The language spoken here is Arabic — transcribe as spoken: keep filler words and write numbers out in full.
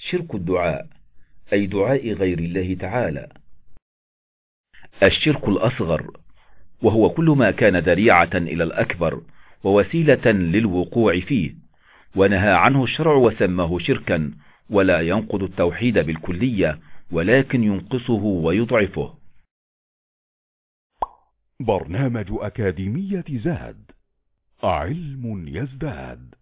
شرك الدعاء، أي دعاء غير الله تعالى. الشرك الأصغر، وهو كل ما كان ذريعة إلى الأكبر ووسيلة للوقوع فيه، ونهى عنه الشرع وسماه شركا، ولا ينقض التوحيد بالكلية ولكن ينقصه ويضعفه. برنامج أكاديمية زاد، علم يزداد.